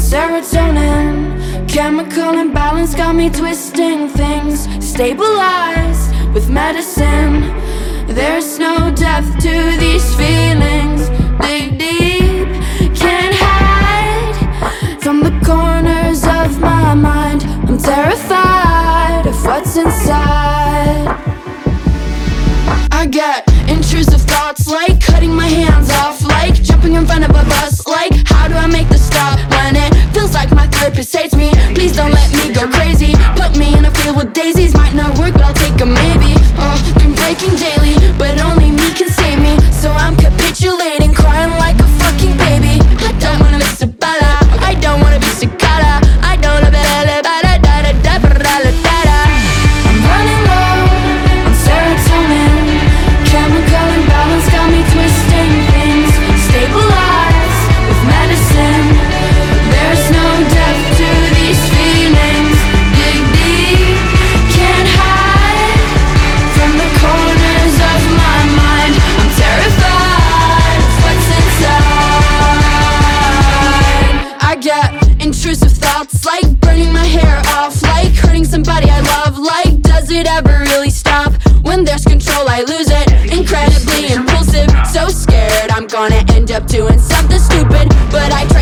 Serotonin, chemical imbalance got me twisting things. Stabilized with medicine. There's no depth to these feelings. Dig deep, can't hide from the corners of my mind. I'm terrified of what's inside. I get intrusive thoughts like cutting my hands off, like jumping in front of a bus, like how do I make the stop when it feels like my therapist hates me? Please don't let me go crazy. Put me in a field with daisies, might not work but I'll take a maybe. Been breaking daily, but only me can save me. So I'm capitulating, crying like a fucking baby. I don't wanna be Sabala, I don't wanna be Cicada, I don't wanna be I'm running low on serotonin. Chemical imbalance got me twisting things. Stabilized with medicine. There's no depth to these feelings. Dig deep, can't hide from the corners of my mind. I'm terrified of what's inside. I get intrusive thoughts like burning my hair off, like hurting somebody I love. Like, does it ever really stop? When there's control I lose it. Incredibly impulsive, so scared I'm gonna end up doing something stupid, but I try